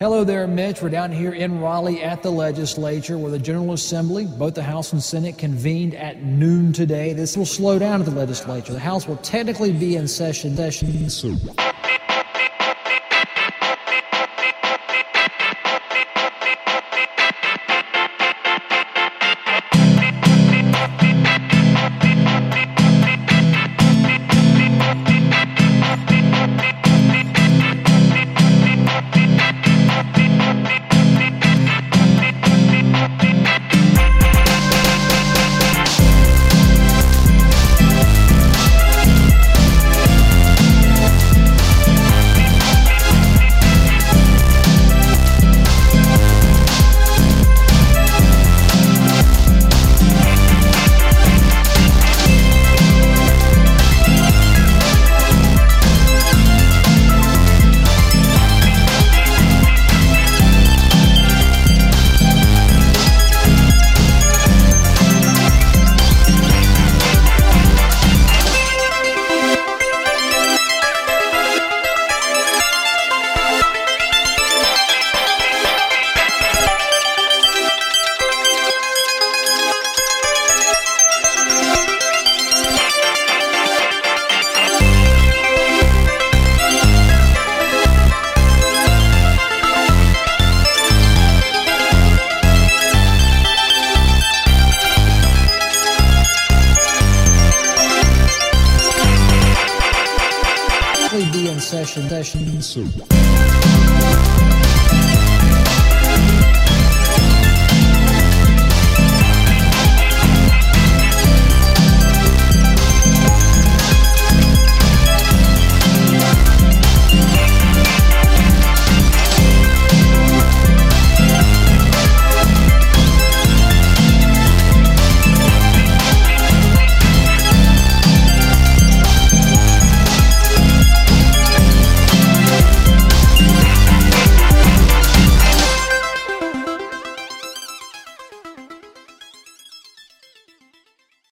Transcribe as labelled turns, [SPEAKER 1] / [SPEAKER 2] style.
[SPEAKER 1] Hello there, Mitch. We're down here in Raleigh at the legislature where the General Assembly, both the House and Senate, convened at noon today. This will slow down at the legislature. The House will technically be in session soon. Be in session soon.